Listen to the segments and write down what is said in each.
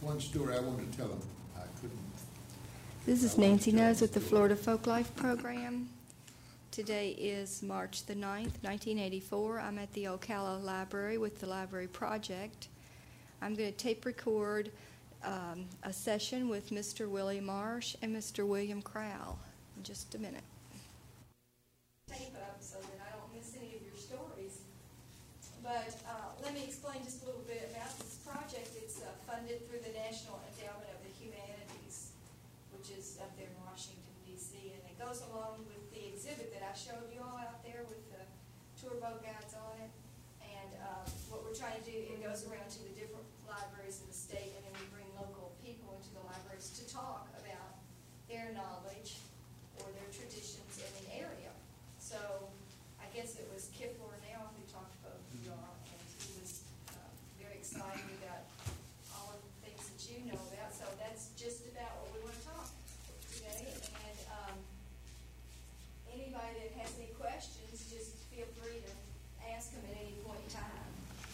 one story I wanted to tell them. I couldn't. This is Nancy Nose with the Florida Folklife Program. Today is March the 9th, 1984. I'm at the Ocala Library with the Library Project. I'm going to tape record a session with Mr. Willie Marsh and Mr. William Crowell in just a minute. Tape up so that I don't miss any of your stories. But let me explain just a little bit about this project. It's funded through the National Endowment of the Humanities, which is up there in Washington, D.C., and it goes along with the exhibit that I showed you all out there with the tour boat guides on it. And what we're trying to do, it goes around to the different libraries in the state, and then we bring local people into the libraries to talk about their knowledge or their traditions in the area. So I guess it was Kip Lornell who talked to both of you all, and he was very excited about all of the things that you know about. So that's just about what we want to talk today. And anybody that has any questions, just feel free to ask them at any point in time.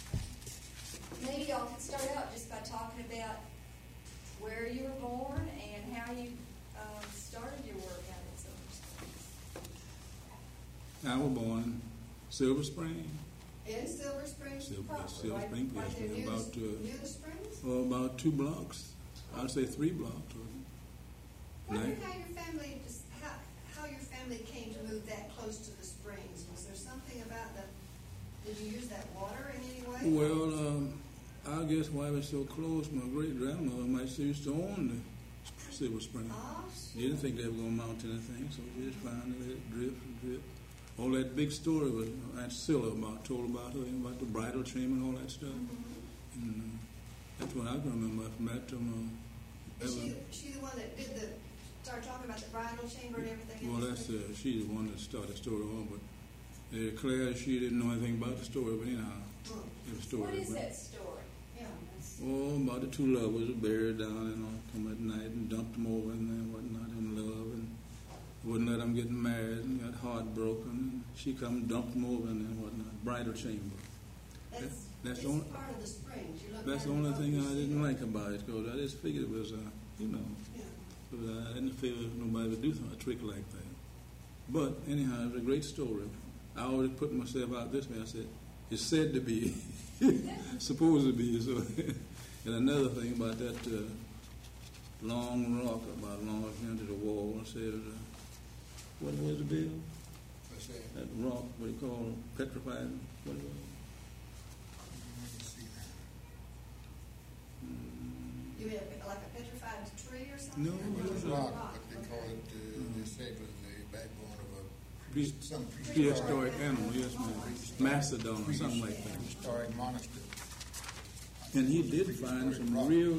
Maybe y'all can start out just by talking about where you were born and how you started your work out in Silver Springs. I was born in Silver Spring. In Silver Springs? Silver Spring, yes. Near the Springs? Well, about 2 blocks. I'd say 3 blocks. Wonder how your family came to move that close to the springs. Was there something about did you use that water in any way? Well, I guess why it was so close, my great-grandmother might say used to own the Silver Spring. Oh, She didn't think they were going to mount anything, so she just found it, let it drip and drip. All that big story was Aunt Scylla told about her, about the bridal chamber and all that stuff. Mm-hmm. And that's what I can remember from that time. Is she the one that started talking about the bridal chamber and everything? Well, she's the one that started the story on, but Claire, she didn't know anything about the story, but anyhow, it was a story. What is that story? About the 2 lovers were buried down and come at night and dumped them over and whatnot in love, and wouldn't let them get married and got heartbroken. And she come dumped them over and whatnot. Bridal chamber. That's part of the springs. That's the only thing I didn't like about it, because I just figured it was, Yeah. But I didn't feel nobody would do a trick like that. But anyhow, it was a great story. I always put myself out this way. I said, it's said to be, supposed to be. So, and another thing about that long rock, about long into the wall, I said, what was the bill? What's that? That rock, what do you call it? Petrified? What was it? Let me see that. You mean like a petrified tree or something? No, It was a rock. rock, but they call it, they say it was the backbone of some prehistoric animal, yes, ma'am. Mastodon or something like that. Prehistoric monastery. And he did find some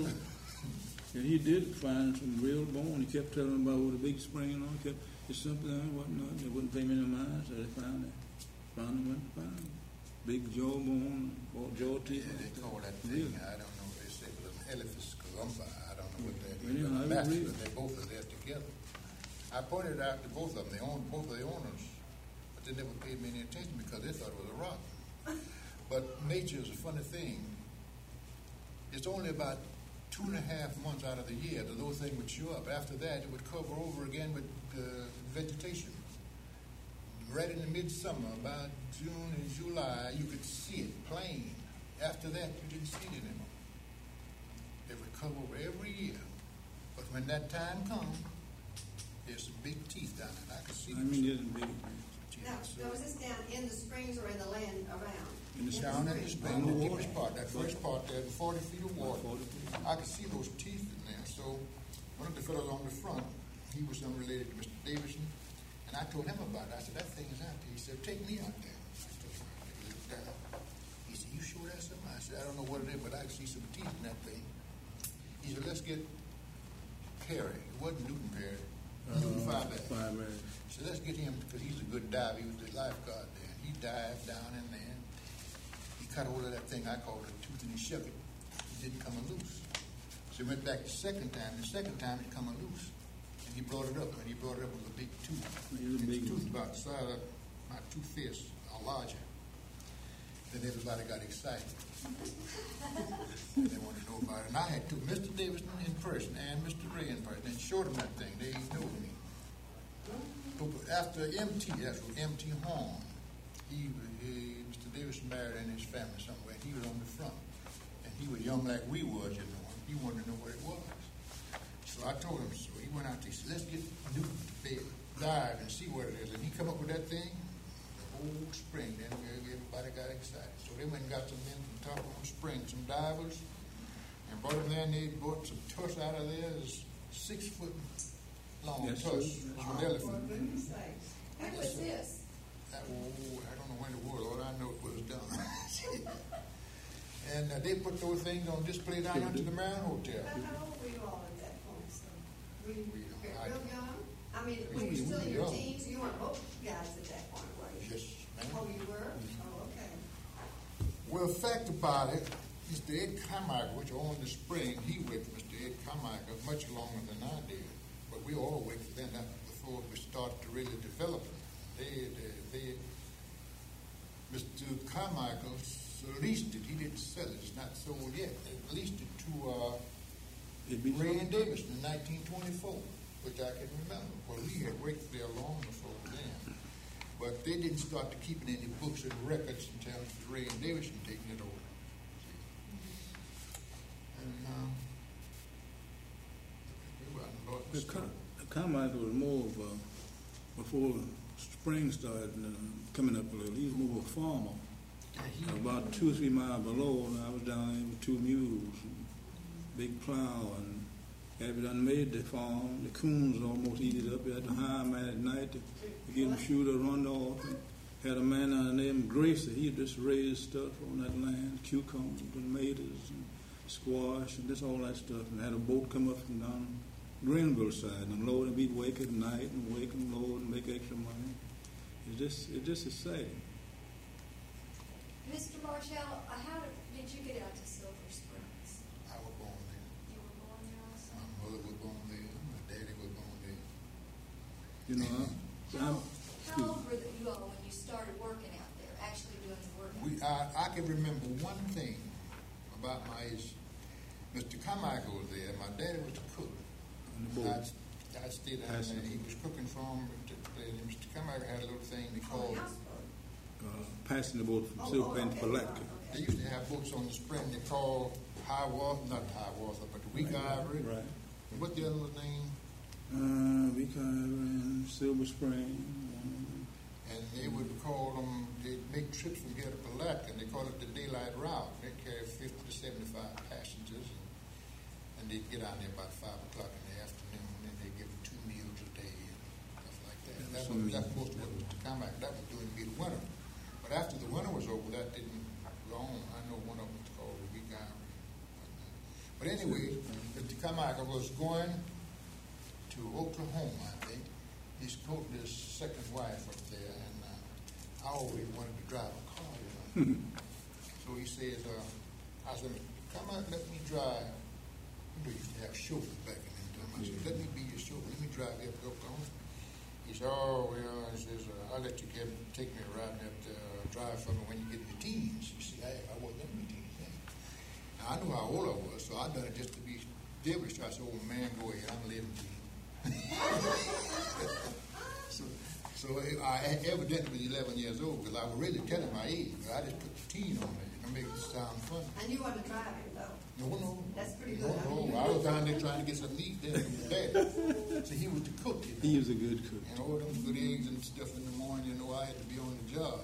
real bone. He kept telling them about what a big spring and all. It's something and whatnot. They wouldn't pay me no mind, so they found it. Found big jaw bone, or jaw teeth. Yeah, they call that thing, really? I don't know what they say, but an Elephas columbi. I don't know what that is. Yeah, but they both are there together. I pointed out to both of them. They owned both of the owners, but they never paid me any attention because they thought it was a rock. But nature is a funny thing. It's only about 2.5 months out of the year that those things would show up. After that, it would cover over again with vegetation. Right in the midsummer, about June and July, you could see it plain. After that, you didn't see it anymore. It would cover over every year. But when that time comes, there's some big teeth down there. I can see them. there's big. Now, was this down in the springs or in the land around? Down in the springs, the deepest part. That first part there, 40 feet of water. I could see those teeth in there. So one of the fellows on the front, he was unrelated to Mr. Davidson, and I told him about it. I said, that thing is out there. He said, take me out there. I told him, I looked down. He said, you sure that's something? I said, I don't know what it is, but I can see some teeth in that thing. He said, let's get Perry. It wasn't Newton Perry. Newton Fireback. So let's get him, because he's a good diver. He was the lifeguard there. He dived down in there. He cut hold of that thing I called a tooth, and he shook it. It didn't come loose. So he went back the second time. The second time it come loose. And he brought it up, and he brought it up with a big tooth. It was a big tooth about the size of my 2 fists or larger. Then everybody got excited. They wanted to know about it. And I had to. Mr. Davis person and Mr. Ray in person and showed them that thing. They know me. But after MT, that's what MT Horn, Mr. Davidson married in his family somewhere. He was on the front. And he was young like we was, you know. He wanted to know what it was. So I told him, so he went out there, he said, let's get Newton to bed, dive and see what it is. And he come up with that thing, the whole spring. Then everybody got excited. So they went and got some men from top of the spring, some divers, and brought them there, and they brought some tusk out of there. It's 6 foot long tusk from an elephant. When was this? I don't know when it was. All I know it was done. And they put those things on display down at the Marion Hotel. How old were you all at that point? So were you real young? I mean, We when you were still in your young. teens, you weren't both guys at that point, were you? Yes, ma'am. Oh, you were? Oh, okay. Well, the fact about it, Mr. Ed Carmichael, which owned the spring, he worked for Mr. Ed Carmichael much longer than I did. But we all worked for them before we started to really develop it. Mr. Carmichael leased it. He didn't sell it. It's not sold yet. They leased it to Ray and Davidson in 1924, which I can remember. Well, we had worked there long before then. But they didn't start to keeping any books and records until Ray and Davidson taking it over. And The Carmichael was more of before spring started coming up a little. He was more of a farmer. About 2 or 3 miles below, and I was down there with 2 mules, and big plow, and had done made the farm. The coons almost eat it up. We had to hire a man at night to get them shoot or run off. And had a man down there named Gracie. He just raised stuff on that land, cucumbers and tomatoes and squash and just all that stuff. And had a boat come up from down Greenville side and load, and we'd wake at night and wake and load and make extra money. It's just exciting. Mr. Marshall, how did you get out to Silver Springs? I was born there. You were born there also? My mother was born there. My daddy was born there. You know, How old were you all when you started working out there, actually doing the work out there? I can remember one thing about my age. Mr. Carmichael was there. My daddy was the cook. I stayed down there. He was cooking for him. Mr. Carmichael had a little thing they called passing the boat from Silver Bend to Palatka. They used to have boats on the spring they called high water, not high water, but the weak ivory. Right. And what the other was named? Weak ivory and Silver Spring. And they would call them, they'd make trips from here to Palatka, and they call it the daylight route. They carry 50 to 75 passengers, and they'd get out there about 5 o'clock in the afternoon, and they'd give them 2 meals a day and stuff like that. That's most of what Mr. Carmichael, that was doing the winter. But after the winter was over, that didn't go on. I know one of them was called the weak ivory. But anyway, Mr. Carmichael was going to Oklahoma, I think. He's quoting his second wife up there, and I always wanted to drive a car, you know. So he says, I said, come on, let me drive. You know, you used to have chauffeurs back in them time. I said, let me be your chauffeur. Let me drive you up to Oklahoma. He said, oh, well, he says, I'll let you take me around that drive for me when you get in your teens. You see, I wasn't in my teens then. Now, I knew how old I was, so I done it just to be devilish. I said, oh, man, go ahead. I'm 11 teens. So I evidently was 11 years old because I was really telling my age, but I just put the teen on it to make it sound funny. And you wasn't driving, though? No. That's pretty good. No, I was down there trying to get some meat there from Dad. So he was the cook, you know. He was a good cook. And all them good eggs and stuff in the morning, you know, I had to be on the job.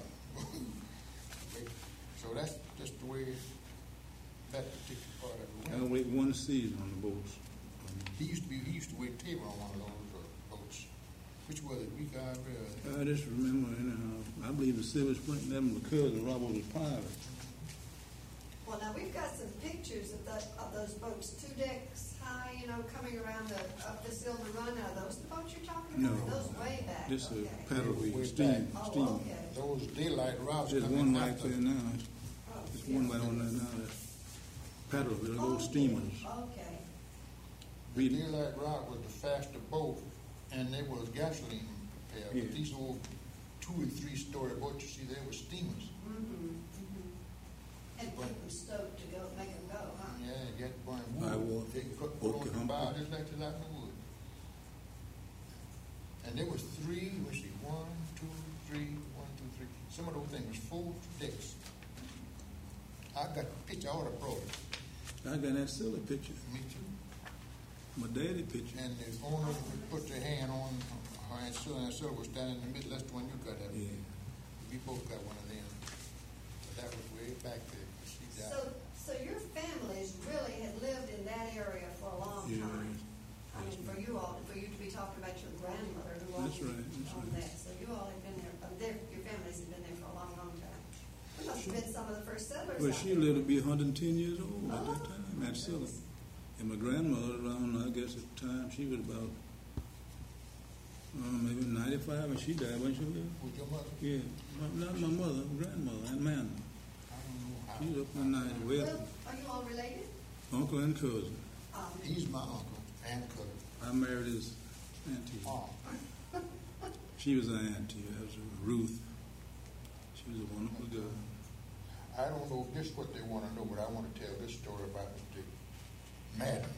So that's just the way that particular part of it I went. wait 1 season on the boats. He used to wait table on one of those boats. Which was it, weak ivory? I just remember, anyhow, I believe the Silver Spring, them the cousin Robert was pilot. Well, now we've got some pictures of those boats, 2 decks high, you know, coming around up the Silver Run. Are those the boats you're talking about? No. Those way back. This is Okay. paddle Way wheel, back. steam. Oh, okay. Those daylight routes. There's coming one right after. there now. Oh, There's yeah. one right on there now. That's paddle wheel, those steamers. Okay. The daylight route was the faster boat, and there was gasoline prepared. Yeah. But these old 2- and 3-story boats you see there were steamers. And put them stoked to go, make them go, huh? Yeah, you had to burn High wood. water. They could put Oak on the hump. And there was three, let's see, 1, 2, 3, 1, 2, 3. Some of those things was 4 decks. I got the picture, I ought to brought it. I got that silly picture. Me too. My daddy picture. And the owner would put their hand on her, and Scylla was standing in the middle. That's the one you got there. Yeah. We both got one of them. So that was way back there. She died. So your families really had lived in that area for a long Yeah. time. I mean, for you to be talking about your grandmother who That's also right, that's owned right. that. So you all had been there, your families had been there for a long, long time. You must have been some of the first settlers Well, out she there. lived to be 110 years old at that Oh. time, at Scylla. And my grandmother around, I guess at the time, she was about maybe 95, and she died when she lived. With your mother? Yeah, not my mother, grandmother, and man. I don't know how. She was up in the night. Well, Well, are you all related? uncle and cousin. He's my uncle and cousin. I married his auntie. Oh, She was an auntie. That was Ruth. She was a wonderful girl. I don't know if this is what they want to know, but I want to tell this story about Mr. Madden.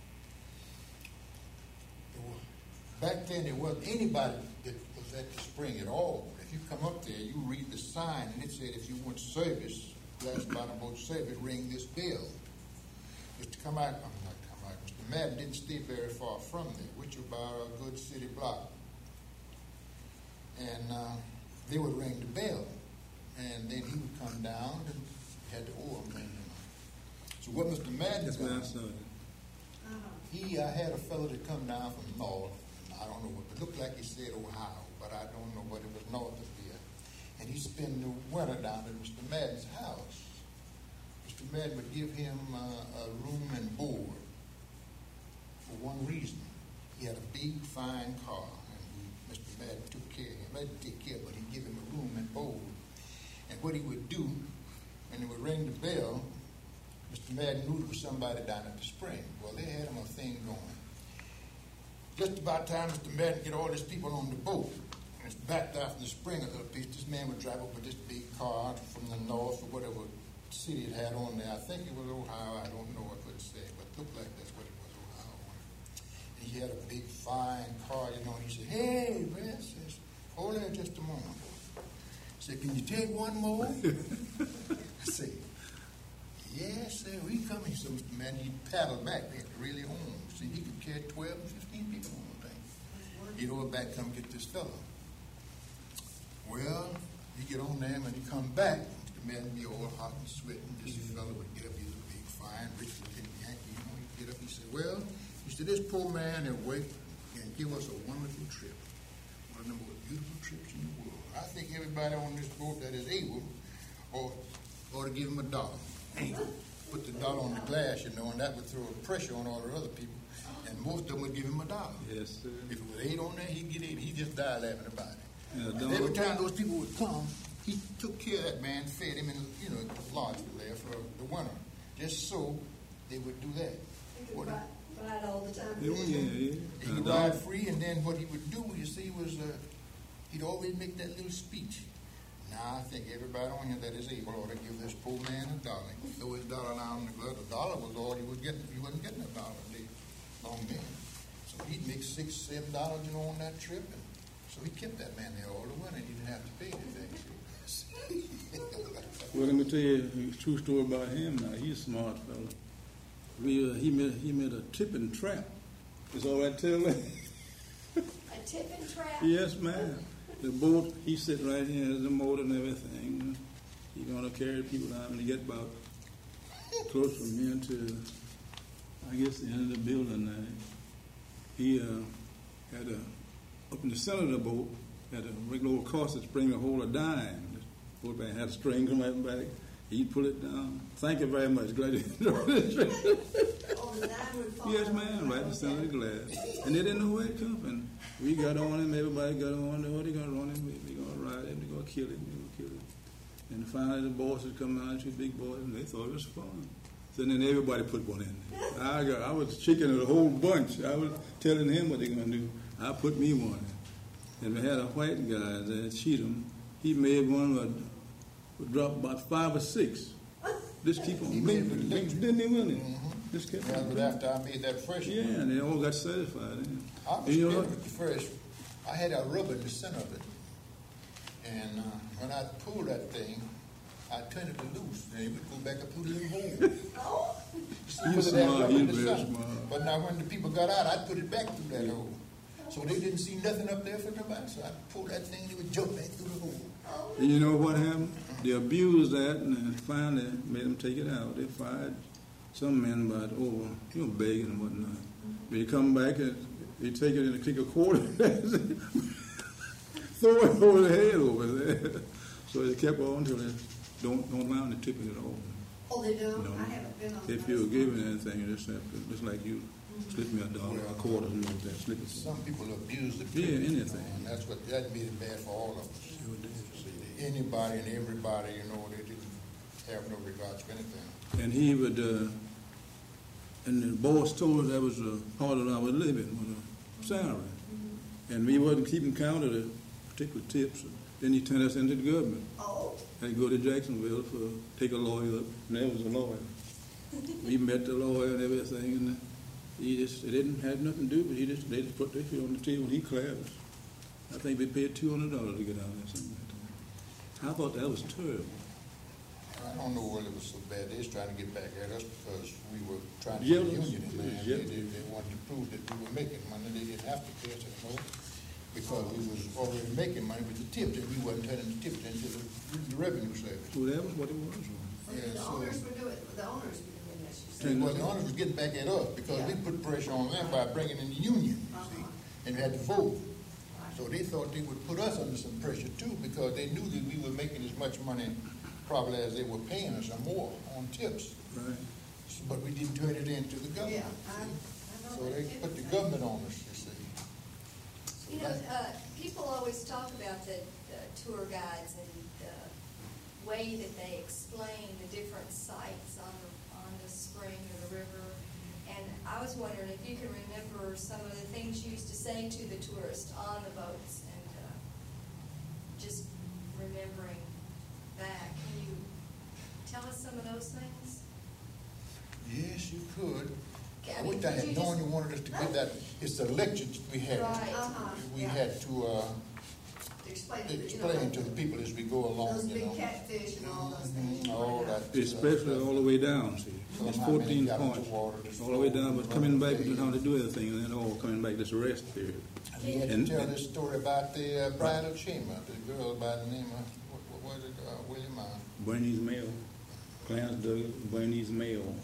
Back then, there wasn't anybody that was at the spring at all. If you come up there, you read the sign, and it said, if you want service, glass bottom boat service, ring this bell. Mr. Mr. Madden didn't stay very far from there, which was about a good city block. And they would ring the bell, and then he would come down and had the oil ring. So what Mr. Madden That's when I done, started. he had a fellow that come down from north, I don't know what, it looked like he said Ohio, but I don't know what it was north of here. And he spent the winter down at Mr. Madden's house. Mr. Madden would give him a room and board for one reason. He had a big, fine car, and Mr. Madden took care of him. He didn't take care, but he'd give him a room and board. And what he would do, when they would ring the bell, Mr. Madden knew there was somebody down at the spring. Well, they had him a thing going. Just about time Mr. Madden get all these people on the boat, and it's backed out from the spring a little piece. This man would drive up with this big car from the north or whatever city it had on there. I think it was Ohio. I don't know. I couldn't say, but it looked like that's what it was, Ohio. And he had a big, fine car, you know. And he said, "Hey, man," says, "hold on just a moment." He said, "Can you take one more?" I said, "Yes, sir, we coming." So Mr. Madden, he paddled back. They had to really home. See, he could carry 12 and 15 people on the thing. He'd over back, come get this fellow. Well, he get on there, and when he come back, Mr. Madden be all hot and sweating. This fellow would get up, he's a big, fine, rich-looking Yankee. You know, he'd get up, he said, "Well," he said, "this poor man at work can give us a wonderful trip. One of the most beautiful trips in the world. I think everybody on this boat that is able ought to give him $1. Put the dollar on the glass, you know, and that would throw a pressure on all the other people. And most of them would give him $1. Yes, sir. If it was 8 on there, he'd get 8. He'd just die laughing about it. Yeah, And every time those people would come, he took care of that man, fed him in, you know, lodge there for the winter, just so they would do that. You could What- ride all the time. Yeah, yeah. He could ride free, and then what he would do, you see, was he'd always make that little speech. Now, I think everybody on here that is able ought to give this poor man $1. Throw his dollar down in the glove. $1 was all he was getting. He wasn't getting $1 a day long then. So he'd make $6, $7, you know, on that trip. And so he kept that man there all the winter. He didn't have to pay anything. Well, let me tell you a true story about him now. He's a smart fellow. He made a tipping trap. Is all right, tell me? A tipping trap? Yes, ma'am. The boat, he sit right here, the motor and everything. He's going to carry people down and get about close from here to, I guess, the end of the building there. He had up in the center of the boat, had a regular old corset spring to hold a dime. The boat had a string come right back. He'd pull it down. Thank you very much. Glad you enjoyed it. Oh, the dime would fall Yes, out. ma'am, right in the center of the glass. And they didn't know where it come from. We got on him, everybody got on him. What they gonna run him? We gonna ride him, they gonna kill him, And finally the bosses come out, 2 big boys, and they thought it was fun. So then everybody put one in there. I was chicken a whole bunch. I was telling him what they gonna do. I put me one in. And we had a white guy there, Cheatham. He made one would drop about 5 or 6. Just keep on moving. Didn't he win it? Just kept Yeah, on but after I made that first Yeah, one, and they all got satisfied. I was And you know scared what? with the first. I had a rubber in the center of it. And when I pulled that thing, I turned it loose, and it would go back and put a little hole. Oh, You smart, you very smart. But now when the people got out, I put it back through that hole. So they didn't see nothing up there for nobody. So I pulled that thing, and it would jump back through the hole. And you know what happened? They abused that, and then finally made them take it out. They fired some men about, begging and whatnot. They come back and they take it and they take a quarter, throw it over the head over there. So they kept on until they don't mind the tipping it over. oh, they do? No. I haven't been on If those. you were given anything, you just have to, just like you slip me a dollar, a quarter, something like that, slip it. Some people abuse the Yeah, privilege, anything. And that made it bad for all of us. Sure did. See, anybody and everybody, they didn't have no regards for anything. And he would, and the boss told us that was a part of our living, was a salary. And we wasn't keeping count of the particular tips. Then he turned us into the government. Oh, Had to go to Jacksonville for take a lawyer up, and there was a lawyer. We met the lawyer and everything, and they didn't have nothing to do, but they just put their feet on the table and he cleared us. I think we paid $200 to get out of there, something like that. I thought that was terrible. I don't know whether it was so bad. They was trying to get back at us because we were trying to Yeah, get a it was- union, it was man. jealous. They wanted to prove that we were making money. They didn't have to pay us anymore because we was already making money with the tips, and we wasn't turning the tips into the revenue service. So that was what it was. Yeah, the so- owners were doing, the owners were doing this, you said. And- Well, the owners was getting back at us because we put pressure on them by bringing in the union, you see, and had to vote. So they thought they would put us under some pressure too because they knew that we were making as much money probably as they were paying us or more on tips. Right. But we didn't turn it into the government. Yeah, I know. So that. they put the government on us, you see. You know, people always talk about the tour guides and the way that they explain the different sites on the spring or the river. And I was wondering if you can remember some of the things you used to say to the tourists on the boats and just remembering that. Can you tell us some of those things? Yes, you could. Okay, I wish I could had you known just- you wanted us to get that. It's the lectures we had. Right. We Yeah. had to Explain explain to the people as we go along, those you big know. catfish and all those things. All that. Especially all the way down, see. It's How many 14 gallons of points. water this All the way down, but coming back flow. to how to do everything, and then all coming back this rest period. We had to And- tell this story about the bridal chamber, the girl by the name of, what was it, William? Bernice Mail, Clarence Douglas, Bernice Mail.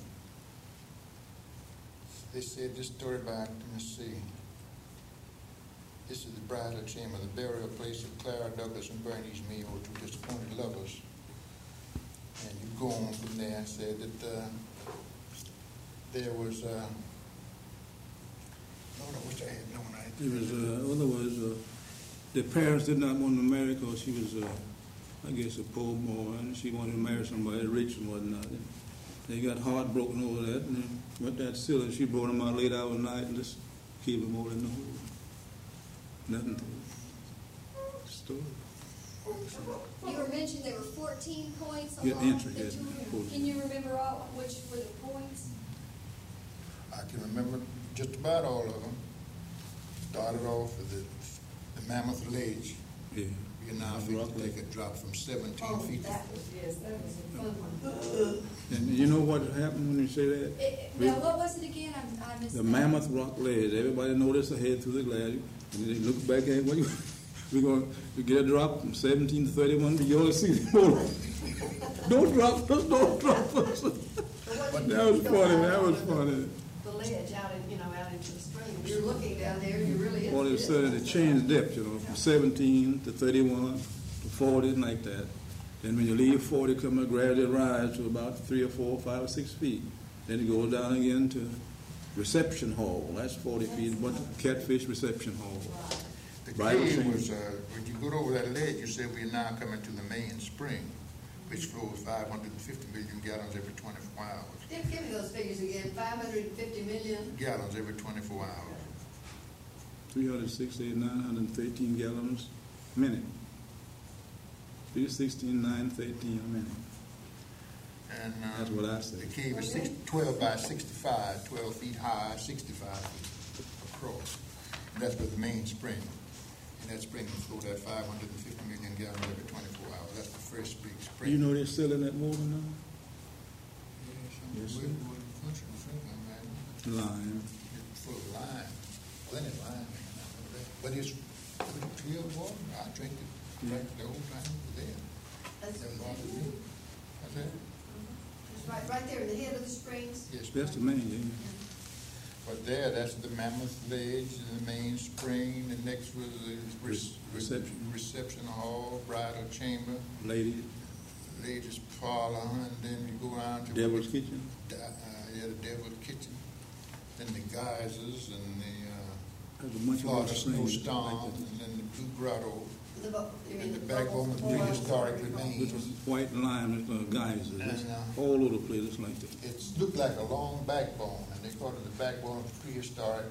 They said this story about, let me see. This is the bridal chamber, the burial place of Clara Douglas and Bernice Mayo, two disappointed lovers. And you go on from there and said that there was, Lord, I wish I had known. It was, otherwise, the parents did not want to marry because she was, I guess, a poor boy, and she wanted to marry somebody rich and whatnot. And they got heartbroken over that, and they went that silly. She brought them out late hours of the night and just keep them all in the hole. Nothing to the story. You were mentioning there were 14 points Yeah, along entry, the yeah, tour. 14. Can you remember all, which were the points? I can remember just about all of them. Started off with the Mammoth Ledge. Yeah. We now Rock take Lake. a drop from 17 Oh, feet to that was a fun one. And you know what happened when you say that? Now, what was it again? I missed The that. Mammoth Rock Ledge. Everybody noticed ahead through the glass, and they look back at what we're going to get a drop from 17 to 31. But you only see the more. Don't drop us! Don't drop us! That was funny. That was funny. The ledge out into the spring. You're looking down there, you really. All of a sudden, it changed depth. From 17 to 31 to 40, like that. Then when you leave 40, come and gradually rise to about 3 or 4, 5 or 6 feet. Then it goes down again to reception hall. That's 40 feet. But catfish reception hall. The Bible cave saying- was, when you go over that ledge, you said we're now coming to the main spring, which flows 550 million gallons every 24 hours. Give me those figures again, 550 million. Gallons every 24 hours. 368, 913 gallons a minute. 316, 913 a minute. And That's what I say. the cave is 12 by 65, 12 feet high, 65 feet across. And that's where the main spring. And that spring will flow that 550 million gallons every 24 hours. That's the first big spring. You know they're selling that water now? Yes, Yes, sir. sir. Lime. It's full of lime, plenty of lime. But it's clear water. I drink it the whole time it was there. That's Never bothered me. That's it. It's right there in the head of the springs. Yes, That's the ma'am. main, yeah. But there, that's the Mammoth Ledge, and the main spring. The next was the reception hall, bridal chamber, Lady, ladies' parlor, and then you go around to Devil's Kitchen. the Devil's Kitchen, then the geysers, and There's a bunch the of Florida other things like snowstorms, that. and then the Blue Grotto, You mean and the the backbone of bubbles? prehistoric Which remains. was white lime, geysers, it's And, all over the place, it's like that. It looked like a long backbone, and they called it the backbone of prehistoric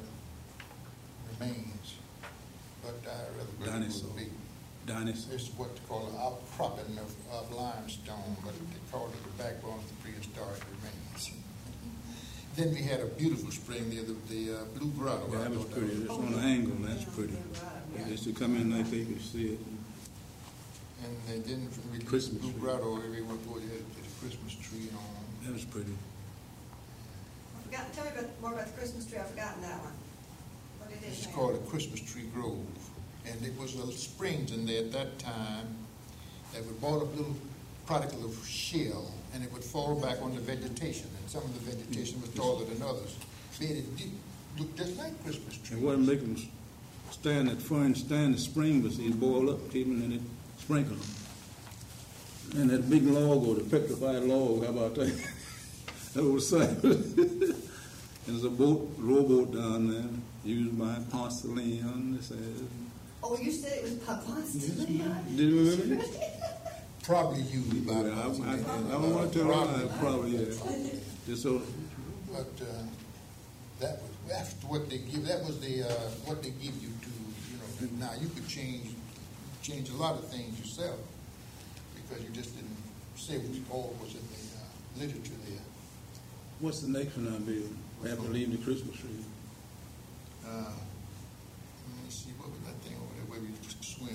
remains. But I rather believe it Dinosaur. would be. Dinosaur. It's what they call an outcropping of limestone, but they called it the backbone of the prehistoric remains. Then we had a beautiful spring there, the Blue Grotto. Yeah, I that was thought pretty, it's on an angle, that's pretty. They used to come in like they could see it. And they didn't, we did Christmas Blue tree. Grotto, everyone thought it had a Christmas tree and all. That was pretty. I forgot, tell me more about the Christmas tree, I've forgotten that one. What it is It's now. called a Christmas Tree Grove. And it was springs in there at that time that would ball up little particle of shell, and it would fall back on the vegetation, and some of the vegetation was taller than others. But it did look just like Christmas trees. And what make them stand that fun, stand the spring, but they boil up, keep them, and it sprinkle them. And that big log, or the petrified log, how about that? That was sad. And there's a boat, rowboat down there, used by Ponce de Leon, it says. Oh, you said it was Ponce de Leon? Do you remember? Probably used by. I don't want to tell a lie, probably, yeah. Just so, But that's what they give. That was the what they give you to Now you could change a lot of things yourself because you just didn't say what all was in the literature there. what's the next one I'll be after leaving the Christmas tree? Let me see, what was that thing over there where we used to swim?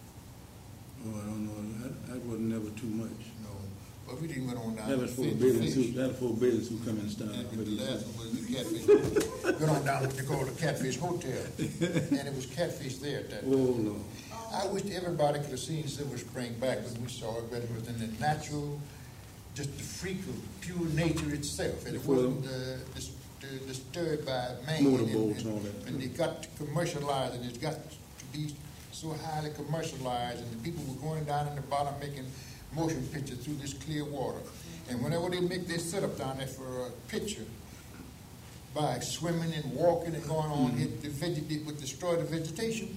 Oh, I don't know. That wasn't never too much. No, but we didn't went on down. That was to for fish. business who, that was for business who come and start. And the last one was the catfish. Went on down what they call the Catfish Hotel, and it was catfish there at that time. Oh, no. I wish everybody could have seen Silver Spring back when we saw it, but it was in the natural, just the freak of pure nature itself, and it wasn't disturbed by man. Motorboats and all that. And it got to commercialize, and it got to be so highly commercialized, and the people were going down in the bottom making motion pictures through this clear water. And whenever they make their setup down there for a picture, by swimming and walking and going on, it would destroy the vegetation.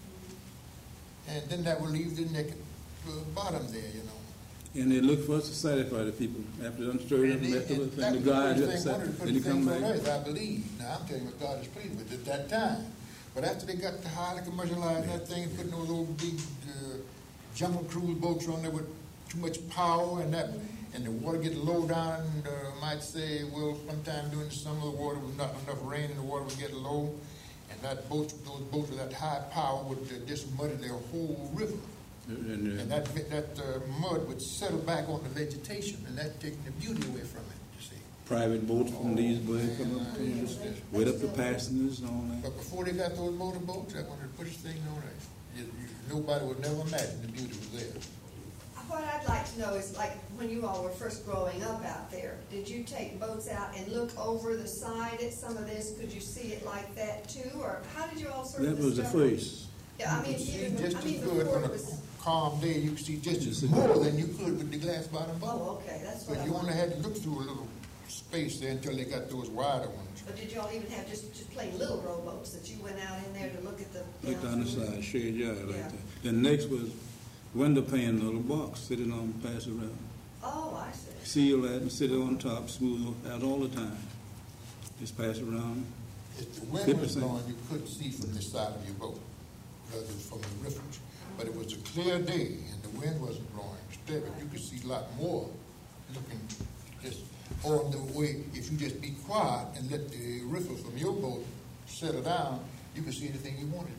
And then that would leave the naked bottom there, And they look for us to satisfy the people. After them stirred up and messed up with that the was the guys first thing, one of the then first they come things on back. earth, I believe. Now, I'm telling you what God is pleased with at that time. But after they got to highly commercialize that thing and putting those old big jungle cruise boats on there with too much power and the water get low down, might say, well, sometime during the summer the water was not enough rain and the water would get low. And those boats with that high power would just muddy their whole river. And that mud would settle back on the vegetation, and that taking the beauty away from it, you see. Private boats from these boys come up to us, wet up the passengers and all that. But before they got those motor boats, that one of the prettiest things on earth. Nobody would never imagine the beauty was there. What I'd like to know is, like, when you all were first growing up out there, did you take boats out and look over the side at some of this? Could you see it like that too, or how did you all sort of That was the discover? first. Yeah, I mean, You even, could see just I mean, as good before on it a was. calm day. You could see just as more than you could with the glass bottom boat. Oh, okay, that's what But I you only wanted. had to look through a little space there until they got those wider ones. But did you all even have just plain little rowboats that you went out in there to look at the? Looked on the side, shared yard Yeah. like that. Then next was window pane, little box, sitting on, pass around. Oh, I see. Seal that and sit it on top, smooth out all the time. Just pass around. If the wind was 50%. blowing, you couldn't see from this side of your boat because it was from the riffles. But it was a clear day and the wind wasn't blowing instead, but you could see a lot more looking just on the way. If you just be quiet and let the riffle from your boat settle down, you could see anything you wanted to.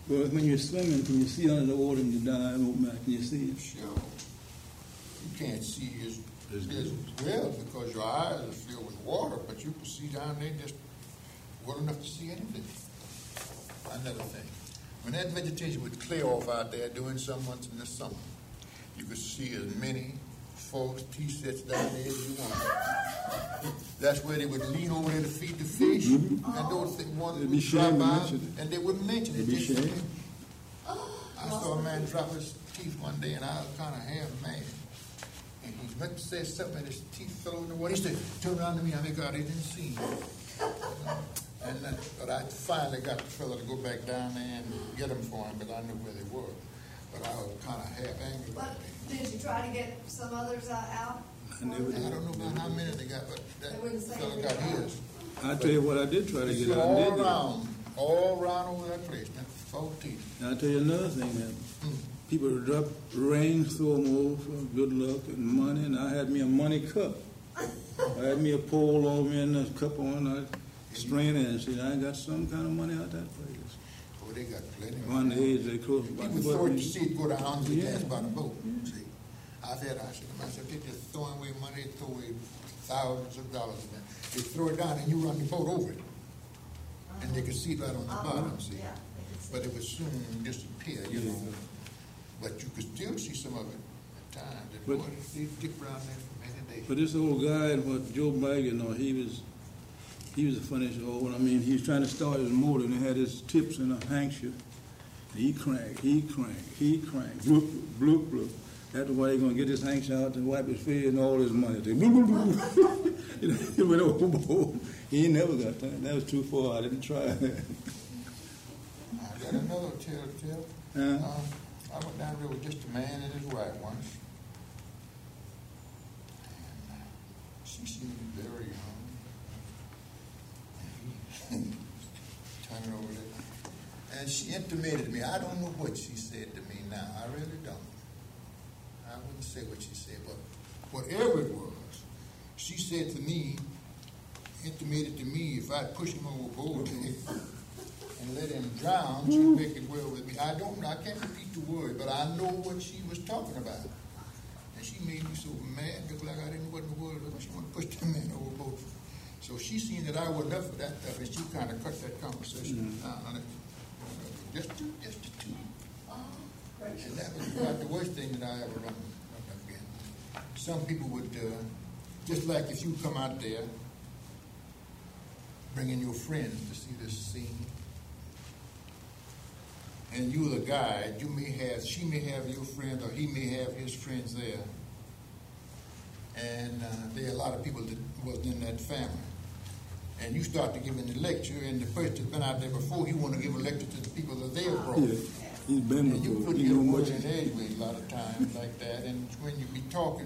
Well, when you're swimming, can you see under the water and you dive and open out? Can you see it? Sure. You can't see as well because your eyes are filled with water, but you can see down there just well enough to see anything. Another thing, when that vegetation would clear off out there during some months in the summer, you could see as many folks T-sets down there as you want. That's where they would lean over there to feed the fish, and those ones would drop by, and they wouldn't mention it. I saw a man drop his teeth one day, and I was kind of half mad. And he went to say something, and his teeth fell over the water. He said, "Turn around to me." I make out he didn't see me. But I finally got the fella to go back down there and get them for him, because I knew where they were. But I was kind of half angry about it. Did you try to get some others out? I never did. I don't know about how many they got, but that fella got his. I tell you what, I did try to get out. All around over that place, man, 14. Now, I'll tell you another thing, man. People would drop rings, throw them over for good luck and money, and I had me a money cup. I had me a pole over me and a cup on, I strain it and see, I got some kind of money out that place. Oh, they got plenty. On the edge, they close by People throw it to see it go down under the gas by the boat. Yeah. See, I said to myself, they just throwing away money, they throw away thousands of dollars in there. They throw it down and you run the boat over it. And they could see it right on the bottom, see. Yeah, But it would soon disappear, you know. But you could still see some of it at times. And But- boy, they stick around there for many days. But this old guy, what Joe Bagger, he was the funniest old one. I mean, he was trying to start his motor and he had his tips in a handkerchief. He cranked, bloop, bloop, bloop. That's why he's going to get his handkerchief out to wipe his face and all his money. Bloop, bloop, bloop. He went overboard. He never got that. That was too far. I didn't try that. I got another tale. I went down there with just a man and his wife once. And she seemed very young. And he turning over there. And she intimated to me. I don't know what she said to me now. I really don't. I wouldn't say what she said, but whatever it was, she said to me, intimated to me, if I'd push him overboard and let him drown, she'd make it well with me. I can't repeat the word, but I know what she was talking about. And she made me so mad, looked like I didn't know what in the world she wanted to push the man overboard. So she seen that I wasn't up for that stuff, and she kind of cut that conversation down. Just the two. And that was about the worst thing that I ever run up against. Some people would, just like if you come out there, bringing your friends to see this scene, and you're the guide, she may have your friends, or he may have his friends there, and there are a lot of people that was in that family. And you start to give the lecture, and the person that's been out there before, he want to give a lecture to the people that they have brought. Yeah. He's been And you before. couldn't He get a know word much. in edgeways a lot of times like that. And when you be talking,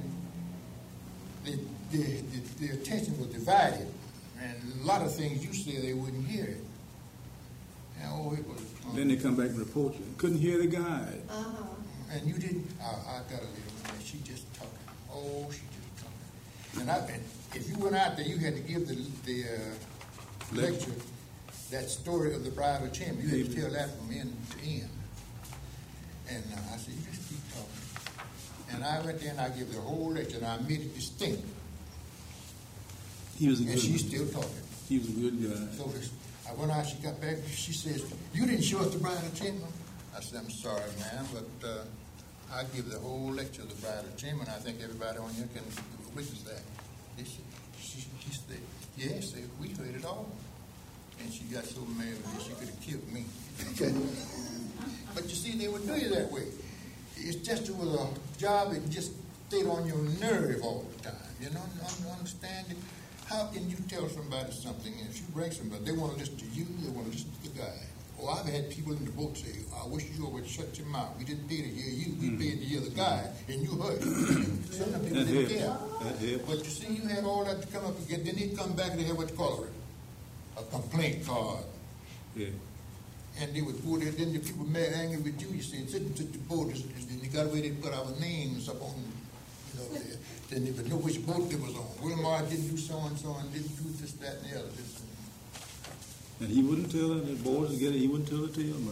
the attention was divided. And a lot of things you said, they wouldn't hear it. And, it was... Then they come back and report you. Couldn't hear the guy. And you didn't... I got a little man. She just talking. Oh, she just talking. And if you went out there, you had to give the lecture, that story of the bridal chamber. You had to tell that from end to end. And I said, you just keep talking. And I went there and I gave the whole lecture, and I made it distinct. He was a good And she's guy. still talking. He was a good guy. So I went out, she got back, she says, you didn't show us the bridal chamber? I said, I'm sorry, ma'am, but I give the whole lecture of the bridal chamber, and I think everybody on here can witness that. She said, yes, we heard it all. And she got so mad with me, she could have killed me. But you see, they would do you that way. It's just with a job that just stayed on your nerve all the time. You know, understand it? How can you tell somebody something, and if you bring somebody, they want to listen to you, they want to listen to the guy. Oh, I've had people in the boat say, I wish you would shut your mouth. We didn't pay to hear you, we paid to hear the guy, and you heard. Some of people didn't care. But you see, you had all that to come up again, then they come back and they have what you call it, a complaint card. Yeah. And they would go there, then the people mad angry with you, you see, and sitting to the boat, and they got away, they put our names up on, you know, there. Then they would know which boat they was on. Wilmar didn't do so-and-so, and didn't do this, that, and the other. And he wouldn't tell her, the boys together, he wouldn't tell it to you, man. Oh,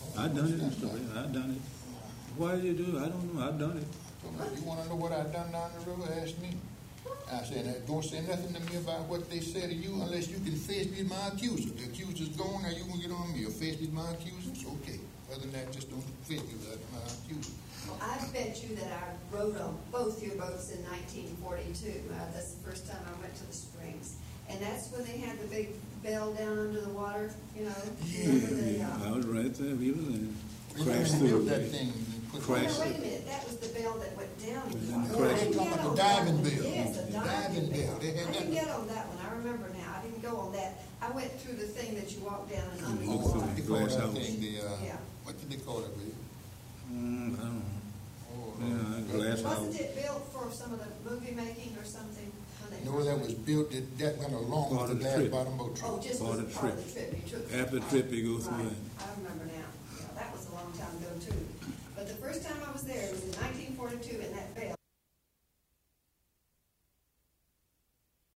I done it, Mr. Ray. I done it. Why did you do it? I don't know. I done it. So, you wanna know what I done down the river? Ask me. I said, don't say nothing to me about what they say to you unless you can face me with my accuser. The accuser's gone, now you gonna get on me. Or face me with my accusers, okay. Other than that, just don't face me with my accuser. Well, I bet you that I rode on both your boats in 1942. That's the first time I went to the Springs. And that's when they had the big bell down under the water, you know? Remember the, I was right there. We was in. We Crashed built through. that thing and put Crashed. No, wait a minute, that was the bell that went down in the Then water. crashed. I didn't Talking get about on the diving that one. bell. Yes, the The diving diving bell. bell. They had I didn't that. get on that one, I remember now, I didn't go on that. I went through the thing that you walk down and under the Look through water. They call Glass that house. thing the, Yeah. what did they call it, Bill? I don't know. Oh, Yeah, glass house. Wasn't it built for some of the movie making or something? when they No, first that went? was built, that went along Part with of the the glass trip. bottom boat trip. Oh, just Part was of the part of trip. the trip, you took. After the right, trip, you go through right. that. I remember now, yeah, that was a long time ago too. But the first time I was there, it was in 1942, and that bell